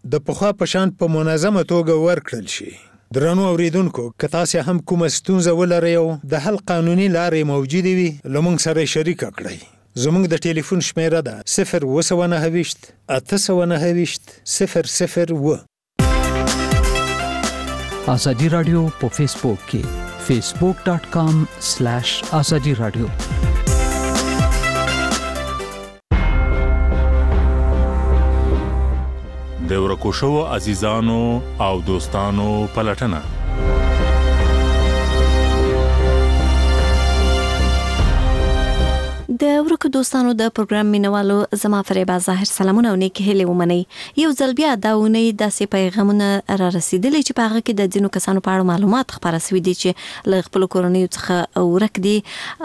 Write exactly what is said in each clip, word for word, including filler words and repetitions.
د پخوا په شان په منظمه توګه ورکړل شي. درنو اوریدونکو، که تاسو هم کومه ستونزه ولرئ او د حل قانوني لارې موجودې وي، له موږ سره شریک کړئ. زموږ د ټلیفون شمیره ده صفر اووه سوه نهه ویشت اته سوه نهه ویشت صفر صفر اووه. آزادی رادیو په فیسبوک کې facebook dot com slash azadi radio. د ورکو شوو عزیزانو او دوستانو پلټنه. د ورکو دوستانو د پروګرام مینوالو زما فریبا ظاهر سلامونه او نیک هیله ومني. یو ځل بیا دا ونی داسې پیغامونه را رسیدلي چې په هغه کې د ځینو کسانو په اړه معلومات خبره شوي دي چې له خپل کورنیو څخه ورک دي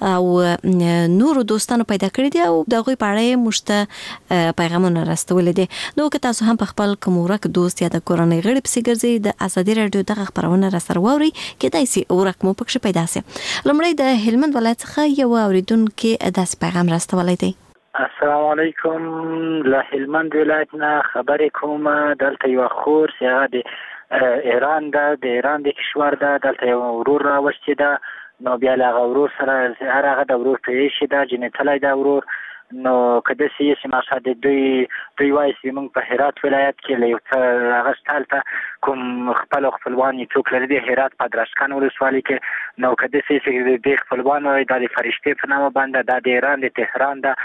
او نورو دوستانو پیدا کړی دي او د هغوی په اړه مشته پیغامونه راستولي دي. نو که تاسو هم په خپل کوم ورک دوست یا د کورنۍ غړي پسې ګرځئ، د ازادي راډیو دغه خبرونه را سره واورئ، کېدای شي ورک مو پکښې پیدا شي. لومړی د هلمند ولایت څخه یو اوریدونکي داسې پیغام راستولی دی. السلام علیکم، له هلمند ولایت نه خبرې کوم. دلته یو خور چې هغه د ایران ده، د ایران د کشور ده، دلته یو ورور راوستې ده. نو بیا له هغه ورور سره هر هغه د ورور په ایشي ده، جنېتلی ده ورور. نو که داسې یې چې ماشا د دوی دوی وایي چې موږ په هرات ولایت کې له یو څه هغه شته هلته کوم خپل خپلوان یې څوک لري د هرات په ادرسکن ولسوالۍ کې. نو که داسې چې د دې خپلوان وایي دا د فرشتې په نامه باندې، دا د ایران د تهران ده،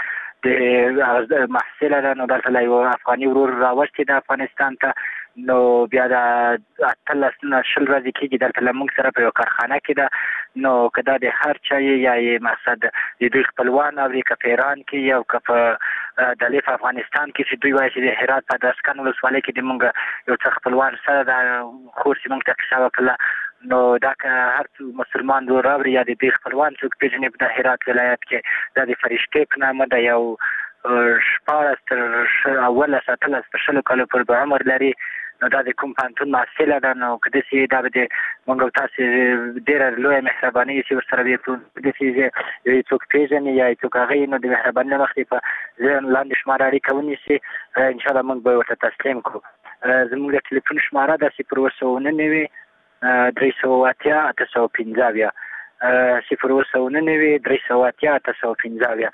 د محصله ده. نو دلته له یو افغاني ورور راوستې ده افغانستان ته. نو بیا د اتلس نه شل ورځې کېږي دلته له موږ سره په یو کارخانه کې ده. نو که دا د هر چا یا یې مقصد د دوی خپلوان اوري، که په ایران کې یا که په دلې په افغانستان کې چې دوی وایي چې د هرات په ادرسکن ولسوالۍ کې د موږ یو څه خپلوان سره ده خور چې موږ ته کیسه وکړله. نو دا که هر مسلمان ورور اوري یا د دوی خپلوان څوک پېژني په د هرات ولایت کې، دا د فرشتې په نامه ده، یو شپاړس تر اولس اتلس په شلو کالو پورې به عمر لري. نو دا د کوم پوهنتون محصله ده. نو که داسې دا به د موږ او تاسې ډېره لویه مهرباني چې ورسره وي، داسې یو څوک پېژني یا څوک هغه نو د مهربانۍ نه مخکې په ذهن لاندې شماره اړیکه ونیسي، انشاءالله موږ به ورته تسلیم کړو. زموږ د ټلیفون شماره ده صفر اووه سوه اووه نوي درې سوه اتیا اته سوه پنځه اویا صفر اووه سوه اووه نوي درې سوه اتیا اته سوه پنځه اویا.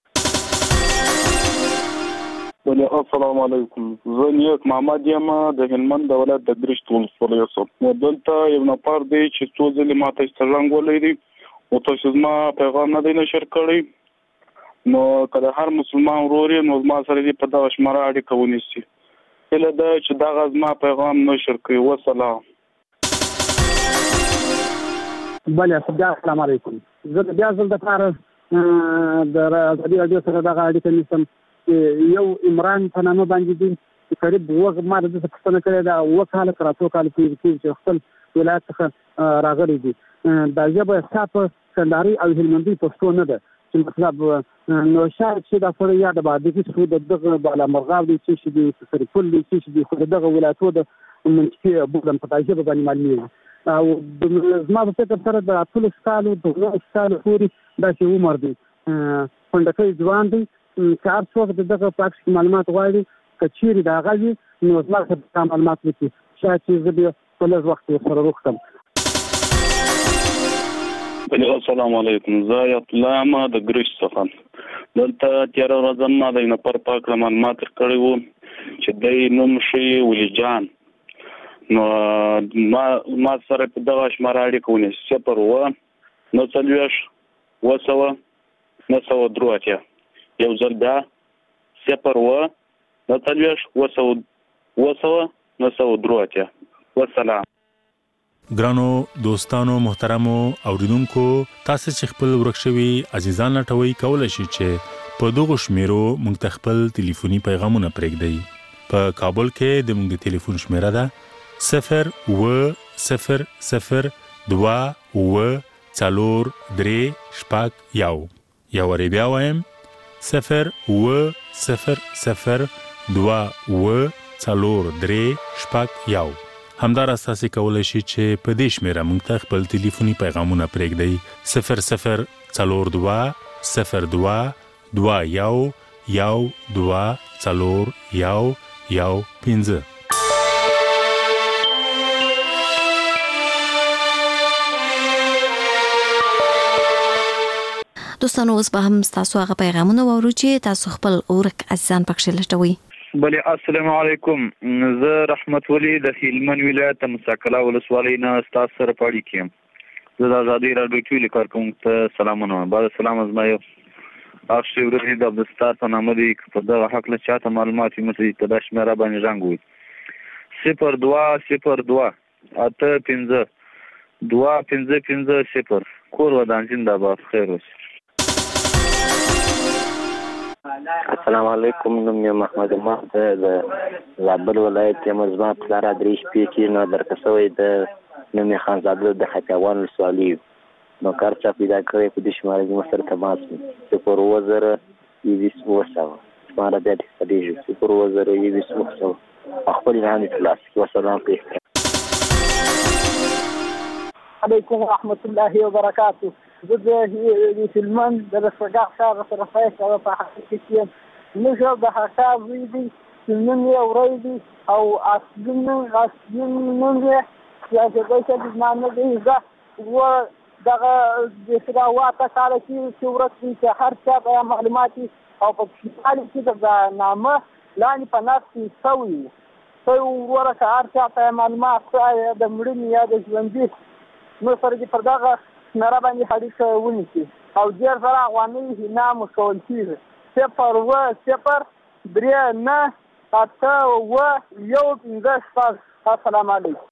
بله السلام علیکم، زه نیک محمد یم د هلمند د ولایت د ګرشت ولسوالۍ څخه. دلته یو نفر دی چې څو ځلې ما ته انسټاګرام ولیدی او تاسو زما پیغام نه دی نشر کړی. نو که د هر مسلمان ورور یې نو زما سره دې په دغه شماره اړیکه ونیسي. هیله ده چې دغه زما پیغام نشر کړي. وسلام. بله السلام علیکم، زه د بیا ځل دپاره د ازادي راډیو سره دغه اړیکه نیسم. یو عمران په نامه باندې دي چې قریب اووه ما د ده پوښتنه کړې ده، اووه کاله تر اتو کالو پورې کېږي چې خپل ولایت څخه راغلي دي. دا ژبه ستا په کندهاري او هلمندي پښتو نه ده چې مطلب نو شاید چې دا سړی یا د بادغیس خو د دغه بالامرغاب دی چې شي د سرپل دی چې د خو دغه ولایتو د منطقې بولم په دا ژبه باندې معلومېږي. او زما په فکر سره د اتلس کالو د اوولس کالو پورې داسې عمر دی، خنډکی ځوان دی. که هر څوک د دغه په عکس کې معلومات غواړي، که چیرې د هغه وي نو زما سره دا معلومات وکړي، شاید چې زه بیا په لږ وخت کې سره روغ کړم. السلام علیکم، زه آیت الله یم د ګرشت څخه. دلته تېره ورځ ما د یو نفر په هکله معلومات کړی وو چې دی نوم ښیي ولی جان. نو ما ما سره په دغه شماره اړیکه ونیسي صفر اووه نهه څلوېښت اووه سوه نهه سوه درې اتیا. یو ځل بیا صفر اووه نهه څلوېښت اووه سوه اووه سوه نهه سوه درې اتیا. والسلام. ګرانو دوستانو محترمو اوریدونکو، تاسو چې خپل ورک شوي عزیزان لټوي کولای شئ چې په دغه شمیرو موږ ته خپل ټلیفوني پیغامونه پرېږدئ. په کابل کې د موږ د ټلیفون شمیره ده صفر اووه صفر صفر دوه اووه څلور درې شپږ یو. یا وری بیا وایم صفر اووه صفر صفر دوه اووه څلور درې شپږ یو. همداراز تاسو کولای شئ چې په دې شمیره موږ ته خپل ټلیفوني پیغامونه پرېږدئ صفر صفر څلور دوه صفر دوه دوه یو یو دوه څلور یو یو پنځه. دوستانو اوس به هم تاسو هغه پیغامونه واورو چې تاسو خپل ورک عزیزان پکښې لټوي. بله السلام علیکم، زه رحمت ولی د هلمند ولایت مساکلا ولسوالۍ نه ستاسو سره په اړیکه کې یم. زه د ازادۍ راډیو ټولې کارکوونکو ته سلامونه وایم. بعد سلام از ما یو اخشي ورځې د عبدالستار په نامه دی که په دغه هکله چاته معلومات وي مته په دا شمېره باندې زنګ ووهي صفر دوه صفر دوه اته پنځه دوه پنځه پنځه صفر. کور ودان زنده‌باد. خیر اوسئ. السلام علیکم، نوم مې محمد امام دی، د زابل ولایت یم. زما پلار درې شپې کې نو درکه شوی د نوم یې خانزاده د خطیوان ولسوالۍ نو کار چا پیدا کړی په دې شماره کې مو سره تماس وي صفر اووه زره یویس اووه سوه شماره بیا ډېرېږي صفر اووه زره یویس اووه سوه خپل نام یې ترلاسه کړي. وسلام په احترام. علیکم ورحمت الله وبرکاتو. زه د هلمند د رسګاخ ښار سره فیصله په حقیقت کې یم. موږ د هغه وی دي چې نن یې ورځ دي او اصلي نوم اصلي نوم یې چې د نامه دی زه و دغه د سره واته کاله کې چې ورځ دي چې هر چا به معلومات او په کال کې د نامه لاندې په ناس کې سوي سو ورکه هر چا ته معلومات د مړینې یا د ژوندي نو سره دې پر دغه نره باندې اړیکه ونیسي او ډېر سره افغانۍ انعام ورکول کېږي. صفر اووه صفر درې نه اته اووه یو پنځه شپږ. السلام علیکم.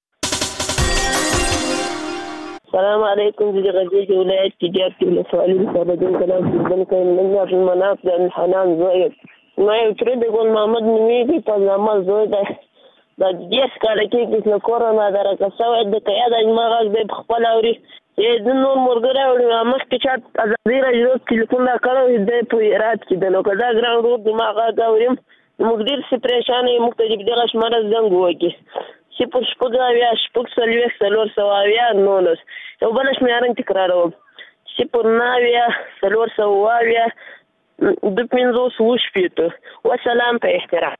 السلام علیکم، زه د غزني ولایت تجارت کې ولسوالۍ مصابدین کلام کې کړم. من عبدالمناف د حنان زوی ما یو تره د ګل محمد نومیږي په نامه زوی دی. د دیس کاله کې چې له کورونا درکه شوی د که یاده زما غږ دی په خپله اوري چې زه نور ملګری وړم مخکې چا ازادي راډیو تلیفون را کړی دی په هرات کې دی نو که دا ګران ورور زما غږ اوریم موږ ډېر څه پریشانه یو موږ ته دغه شماره زنګ ووکړي صفر شپږ اویا شپږ څلوېښت څلور سوه اویا نولس. یو بله شمېره تکراروم صفر نهه اویا څلور سوه اویا دوه پنځوس اووه شپېته. وسلام په احترام.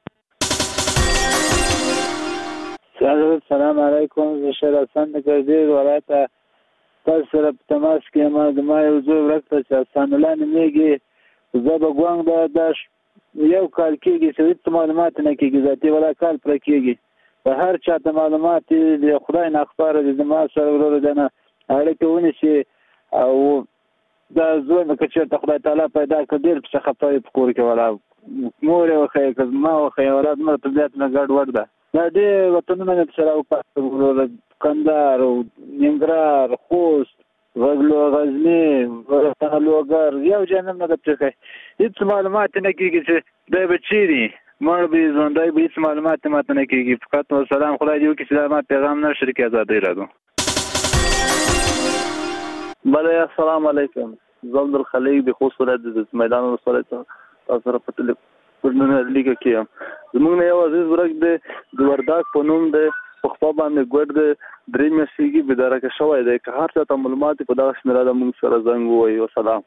السلام علیکم، زه شیر حسن د ګردیر ولایت تاسو سره په تماس کې یم. د ما یو زوی ورک ته چې حسن الله نومیږي زه به ګوانګ د یو کال کېږي چې هېڅ معلومات نه کېږي ذاتي ولا کال پوره کېږي په هر چا ته معلومات د خدای نه خبره دي زما سره ورور دی نه اړیکه ونیسي او دا زوی مې که چېرته خدای تعالی پیدا کړ ډېر پسې خفه وي په کور کې ولا مور یې وښیه که زما وښیه ولا دومره طبیعت نه ګډ وډ ده. دا ډېر وطنونه مې پسې راوپاستل ورور کندهار ننګرهار خوست غزلو غزني لوګر یو جانب نه ده پرېښی هېڅ معلومات نه کېږي چې دی به چیرې مړ به ژوندی به هېڅ معلومات ماته نه کېږي. فقط وسلام خدای دې وکړي چې دا ما پیغام نه شریک ازادۍ راډیو. بله السلام علیکم، زه عبدالخلیق د خوست ولایت د میدان ولسوالۍ څخه تاسو سره په ټلیفون اړیکه کې یم. زموږ نه یو عزیز ورک دی د ورداک په نوم دی په خوا باندې ګوډ دی درې میاشتې کېږي بېدارکه شوی دی که هر چا ته معلومات په دغه شمېره د موږ سره زنګ ووهي. وسلام.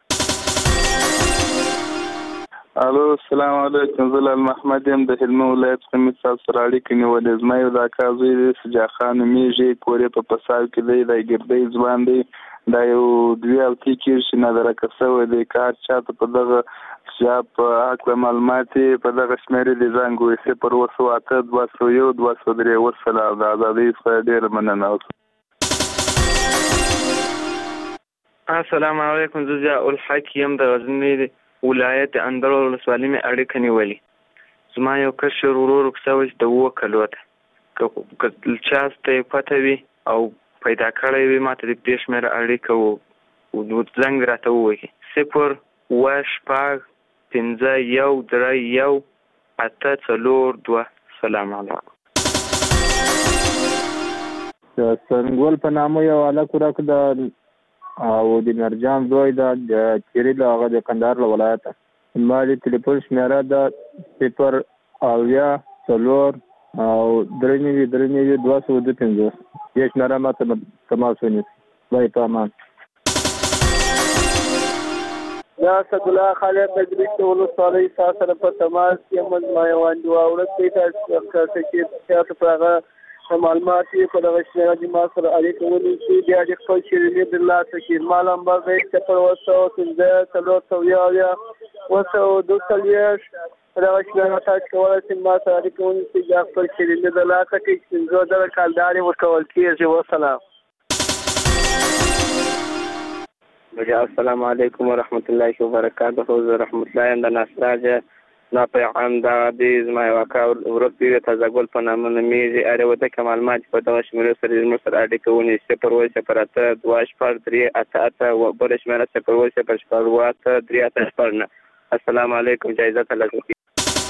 الو السلام علیکم، زه لال محمد یم د هلمند ولایت څخه مې تاسو سره اړیکې نیولې. زما یو د اکا زوی دی سجا خان نومیږي کور یې په پساو کې دی دی ګردی ځوان دی دا یو دوې هفتې کېږي چې نادرکه شوی دی که هر چا ته په دغه چا په هکله معلومات یې په دغه شمېرې دې زنګ ووهي صفر اووه سوه اته دوه سوه یو دوه سوه درې. وسلام. د ازادۍ څخه ډېره مننه. السلام علیکم، زه ضیاء الحق یم د غزني ولایت اندړ ولسوالۍ مې اړیکه نیولې. زما یو کشر ورور شوی چې د اووه کلو ته که چا ته یې پته وي او پیدا کړی وي ما ته د دې شمېره اړیکه و زنګ راته ووهي صفر اووه شپږ پنځه یو درې یو اته څلور دوه. سلام علیکم. د سنګول په نامه یو هلک ورک د او د مرجان زوی ده د چیرې له هغه د کندهار له ولایته. ما د تلیفون شمېره ده صفر اویا څلور او درې نوي درې نوي دوه سوه دوه پنځوس. دې شمېره ما ته تماس ونیسي. وایي په امان. یا اسدالله خالد د ګریشت ولسوالۍ ستا سره په تماس کې یم. زما یو انډیوال ورک دی تاسو چې تاسو په هغه معلومات یې په دغه شمېره دې ما سره اړیکه ونیسي بیا دې خپل شیریني درلاسه کړي. ما نمبر دی صفر اوه سوه پنځه څلور سوه اویا اوه سوه دوه څلوېښت. په دغه شمېره تاسو کولی شئ ما سره اړیکه ونیسئ بیا خپل شیریني درلاسه کړئ چې پنځه زره کالدارې ورکول کېږي. وسلام. السلام علیکم ورحمت الله وبرکاته. زه رحمت الله یم د ناسراجه. دا پیغام دغه دی زما یو اکا ورک دی د تازه ګل په نامه نومیږي. اړوته معلومات په دغه شمېرو سره زموږ سره اړیکه ونیسي. صفر اووه صفر اته دوه شپږ درې اته اته بله شمېره صفر اووه صفر شپږ اووه اته درې اته شپږ نه. السلام علیکم. جایزه ترلاسه کړئ.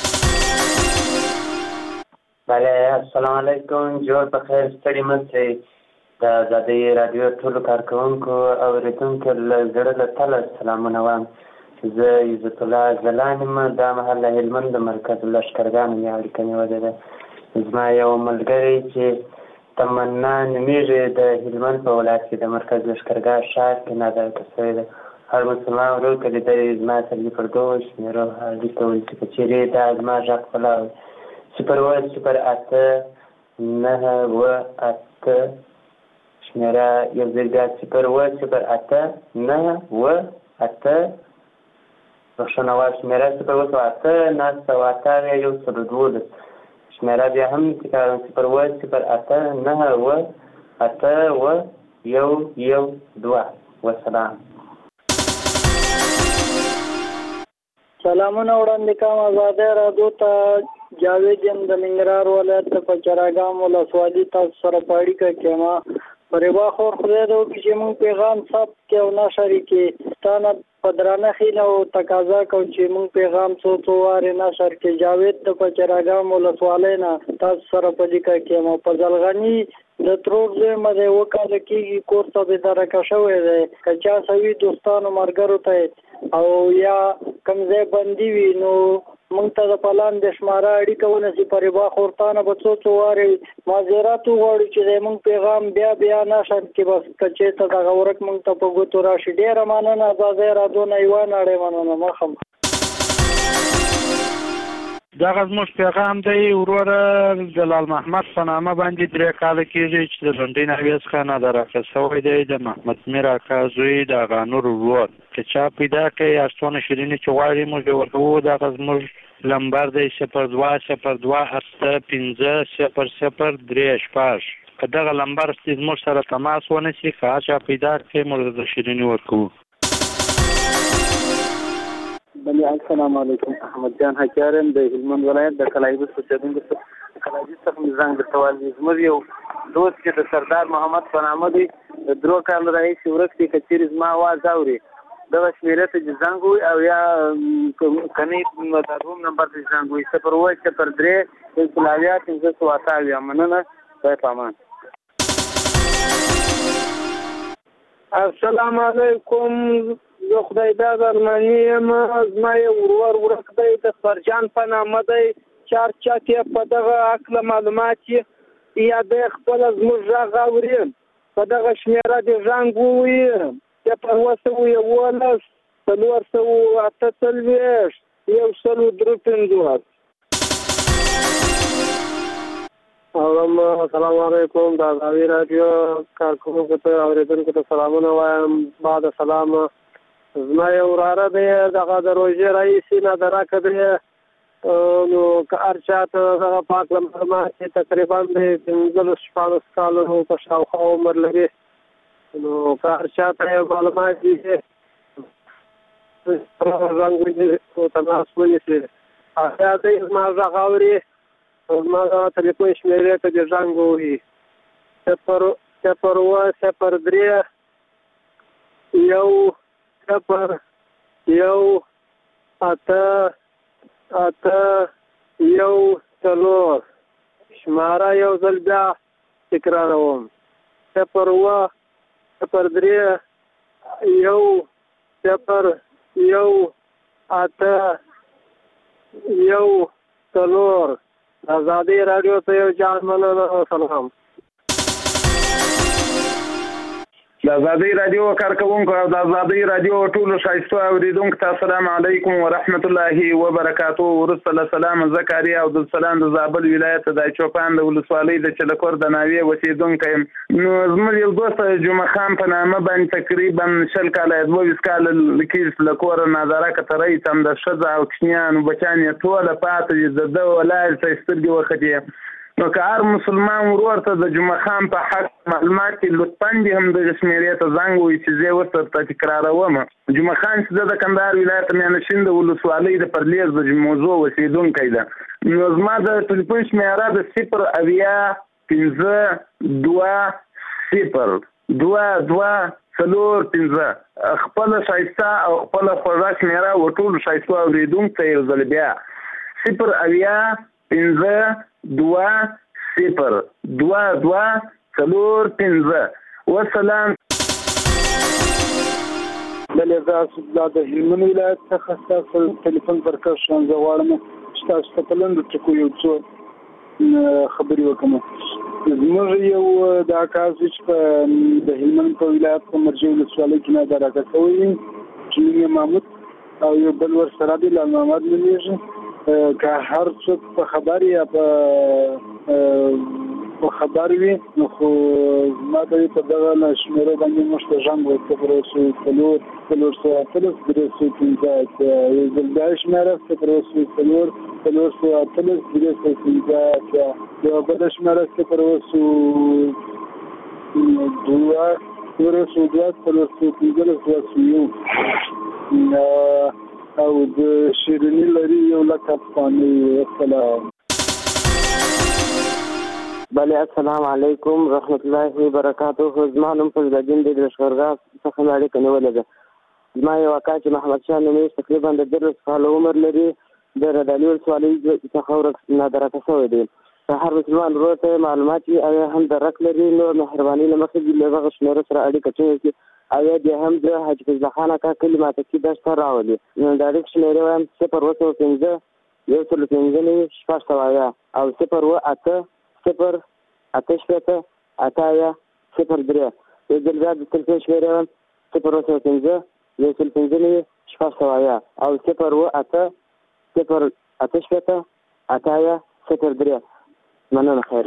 بله السلام علیکم. جوړ په خیر. ستړي مه شئ. د ازادۍ راډیو ټولو کارکوونکو او اورېدونکو له زړه له تله سلامونه وایم. زه عزت الله ځلان یم. دا مهال له هلمند د مرکز لښکرګانو مې اړیکه نیولې ده. زما یو ملګری چې تمنا نومیږي د هلمند په ولایت کې د مرکز لښکرګاه ښار کې نادرکه شوی ده. هر مسلمان ورور که لیدلی زما سره پر دغو شمېرو اړیکه ونیسي که چېرې دا زما غږ خپله صفر اووه صفر اته نهه اووه اته شمېره یو ځل بیا صفر اووه صفر اته نهه اووه اته بخښنه غواړم شمېره صفر اووه سوه اته نهه سوه اته اویا یو سل دولس. شمېره بیا هم تکراروم صفر اووه صفر اته نهه اووه اته اووه یو یو دوه. وسلام. سلامونه وړاندې کوم ازادۍ راډیو ته. جاوید یم د ننګرهار ولایت د پچراګام ولسوالي تاسو سره په اړیکه کې یم. پرېبا خور خدای دې وکړي چې موږ پیغام ثبت کړو او نشر یې کړي. تا نه په درانه خیله او تقاضا کوو چې موږ پیغام څو څو وارې نشر کړي. جاوید د پچراګام ولسوالۍ نه تاسو سره په اړیکه کې یم. په زلغني د ترور زوی مې دی اووه کاله کېږي کور ته بېدرکه شوی دی. که چا سوي دوستانو ملګرو ته او یا کوم ځای بندي وي نو موږ ته د پلان د شماره اړیکه ونیسي. پرېبا خورتانه به څو څو وارې معذرت وغواړو چې زموږ پیغام بیا بیا نشر کړي. بس که چېرته دغه ورک موږ ته په ګوتو راشي. ډېره مننه. ازادۍ راډیو نه یوه نړۍ مننه. مخم. دغه زموږ پیغام دی وروره جلال محمد په نامه باندې درې کاله کېږي چې د لنډۍ ناحیې څخه نادرکه شوی دی. د محمد میر اکا زوی د اغا نور ورور. که چا پیدا کړي هر څونه شیریني چې غواړي موږ یې ورکوو. دغه زموږ لمبر دی صفر دوه صفر دوه اته پنځه صفر صفر درې شپږ. که دغه لمبر زموږ سره تماس ونیسي که هر چا پیدا کړي موږ د شیریني ورکوو. بله السلام علیکم. احمد جان حکیار یم د هلمند ولایت د کلایبس اوسېدونکی څخه کلایبس څخه مې زنګ درته وایي. زموږ یو دوست چې د سردار محمد په نامه دی د درو کالو راهیسې ورک دی. که چېرې زما اواز اوري دغه شمېرې ته چې زنګ ووایي او یا کنې د روم نمبر ته زنګ ووایي صفر اووه صفر درې یو سل اویا پنځه سوه اته اویا. مننه. خدای په امان. السلام علیکم. زه خدای داد ارماني یم. زما یو ورور ورک دی د خبرجان په نامه دی. چار چاک یې په دغه هکله معلومات یې یا دی خپله زموږ غږ اوري په دغه شمېره دې زنګ ووایي صفر اووه سوه یوولس څلور سوه اته څلوېښت یو سل درې پنځوس. السلام علیکم. د ازادۍ راډیو کارکوونکو ته اورېدونکو ته سلامونه وایم. بعد سلام. زما یو وراره دی دغه د روژې راهیسې نادرکه دی نو که هر چا ته دغه پاک معلومات چې تقریبا د پنځلس شپاړس کالو په شاوخوا عمر لري نو که هر چا ته یو معلومات دي چې زنګ ونیسي تماس ونیسي بیا دی زما غږ اوري زما دغه تلیفون شمېرې ته دې زنګ ووهي صفر صفر اووه صفر درې یو صفر یو اته اته یو څلور. شماره یو ځل بیا تکراروم صفر اووه صفر درې یو صفر یو اته یو څلور. ازادۍ راډیو ته یو جان مننه. سلام. د آزادۍ رادیو کارکونکو او د آزادۍ رادیو ټولو ښایستو اورېدونکو ته السلام علیکم ورحمت الله وبرکاتو. وروسته له سلام زکریا عبدالسلام د زابل ولایت د چوپان د ولسوالۍ د چلکور د ناوې اوسېدونکی یم. نو زموږ یو دوست جمعه خان په نامه باندې تقریبا شل کاله دوه ویشت کاله کېږي له کوره نادارکه ترۍ ته د ښځه او کوچنیانو بچیان یې ټوله پاتې دي. د ده ولاړ ته یې سترګې وختې. نو که هر مسلمان ورور ته د جمعه خان په حق معلومات کې لطفا دې هم دغه شمېرې ته زنګ ووایي چې زه یې ورته درته تکراروم. جمعه خان چې ده د کندهار ولایت میانشین د ولسوالۍ د پرلیز د موضوع اوسېدونکی ده. نو زما د ټلیفون شمېره د صفر اویا پنځه دوه صفر دوه دوه څلور پنځه خپله ښایسته او خپله خوږه شمېره و ټولو ښایستو اورېدونکو ته یو ځل بیا صفر اویا پنځه دوه صفر دوه دوه څلور پنځه وسلام. بلې زه د هلمند ولایت څخه ستاسو ټلیفون پر کش شم. زه غواړم چې تاسو ته په لنډو ټکو یو څو خبرې وکړم. زموږ یو دا کار چې په د هلمند په ولایت په مرجع ولسوالۍ کې نادارکه شوی چې نوم یې محمود او یو بل ورسره دی لال محمد نومېږي. که هر څوک په خبر یا په خبر وي نو خو ما ته په دغه شمېرو باندې موږ ته زنګ وکړو صفر اوسو څلور څلور سوه اتلس درې سوه پنځه یو ځل بیا شمېره صفر اوسو څلور څلور سوه اتلس درې سوه پنځه یوه بله شمېره صفر اوسو دوه څلور سوه دوه څلور سوه پنځلس دوه سوه یو او د شیریني لري یو لک افغانۍ. السلام بله السلام علیکم رحمت الله وبرکاتو. زما نوم فضلالدین دی د لښکرګاه څخه مې اړیکه نیولې ده. زما یو اکا چې محمد شاه نومېږي تقریبا د دېرلس کاله عمر لري د ردالي ولسوالۍ څخه نادارکه شوی دی. د هر مسلمان ورور ته معلومات وي او هم درک لري نو مهرباني له مخې دې له هغه شمېرو سره اړیکه ټینګه کړي او یا بیا هم د حاجي فضله خان اکا کلي ماته کې دشته راولي. نو د اړیکې شمېرې وایم صفر اووه سوه پنځه یو سل پنځه نوي شپږ سوه اویا او صفر اووه اته صفر اته شپېته اته اویا صفر درې. یو ځل بیا د تلیفون شمېرې وایم صفر اووه سوه پنځه یو سل پنځه نوي شپږ سوه اویا او صفر اووه اته صفر اته شپېته اته اویا صفر درې. مننه خیر.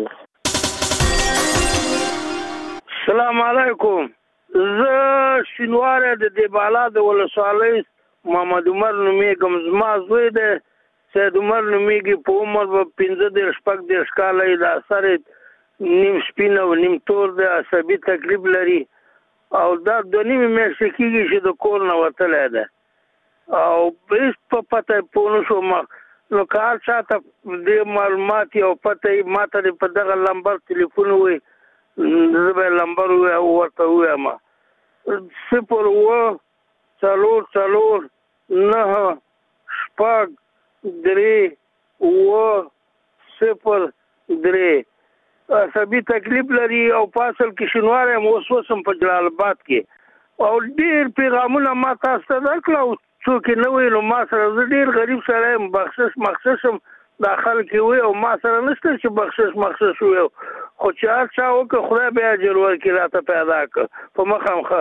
السلام علیکم. زه شینواره د دیبالا د ولسوالۍ محمد عمر نومېږم. زما زوی دی سید عمر نومېږي. په عمر به پنځه دېرش شپږ دېرش کاله یې. د سر یې نیم سپین او نیم تور دی. عصبي تکلیف لري او دا دوه نیمې میاشتې کېږي چې د کور نه وتلی دی او هېڅ په پته یې پوه نه شوم. نو که هر چا ته دې معلومات او پته یې ما ته دې په دغه لمبر تلیفون ووایي زه به یې لمبر ورته ووایم صفر اووه څلور څلور نهه شپږ درې اووه صفر درې. عصبي تکلیف لري او په اصل کې شینواری یم. اوس اوس هم په جلال آباد کې او ډېر پیغامونه ما تاسو ته درکړه او څوک یې نه وایي نو ما سره زه ډېر غریب سړی یم. بخشش مخصش یم دا خلک یې وایي او ما سره نشته چې بخشش مخصش وایي خو چې هر چا وکړه خدای به یې اجر ورکړي راته پیدا کړه په مخه مخه.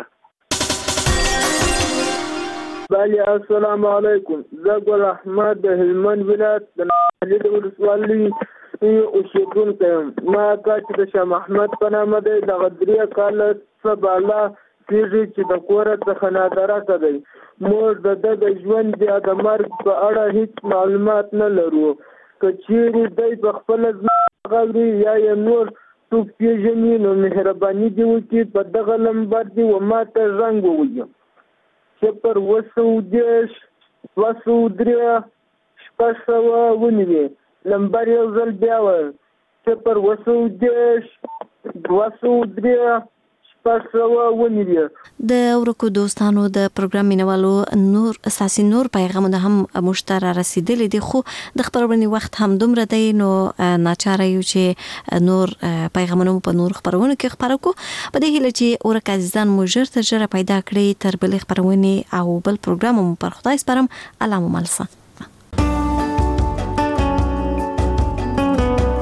بله السلام علیکم. زه ګل احمد د هلمند ولایت د ناهلي د ولسوالۍ اوسېدونکی یم. ما اکا چې د شاه محمد په نامه دی دغه درې کاله څه بالا کېږي چې د کوره څخه نادارکه دی. موږ د ده د ژوند یا د مرګ په اړه هېڅ معلومات نه لرو. که چیرې دی په خپله ځمکه غوري یا یې نور څوک پېژني نو مهرباني دې وکړي په دغه لمبر دې و ما ته زنګ ووهي صفر اووه سوه دېرش دوه سوه درې شپږ سوه ونیوي. لمبر یو ځل بیا وایي صفر اووه سوه دېرش دوه سوه درې شپږ سوه ونیوي. د ورکو دوستانو د پروګرام مینوالو نور اساسي نور پیغامونه هم مشتره رسیدلې دي خو د خبرونې وخت هم دومره دی نو ناچاره یو چې نور پیغامونه په نور خبرونو کې خبرو کو. په دې هیله چې ورک عزیزان مو ژر تر ژره پیدا کړئ تر بلې خبرونې او بل پروګرام مو پر خدای سپارم. الله مو ملسه.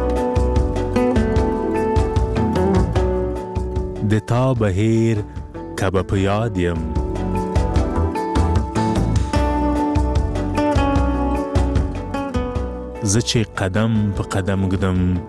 د تا بهیر لکه به په یاد یم زه چې قدم په قدم ږدم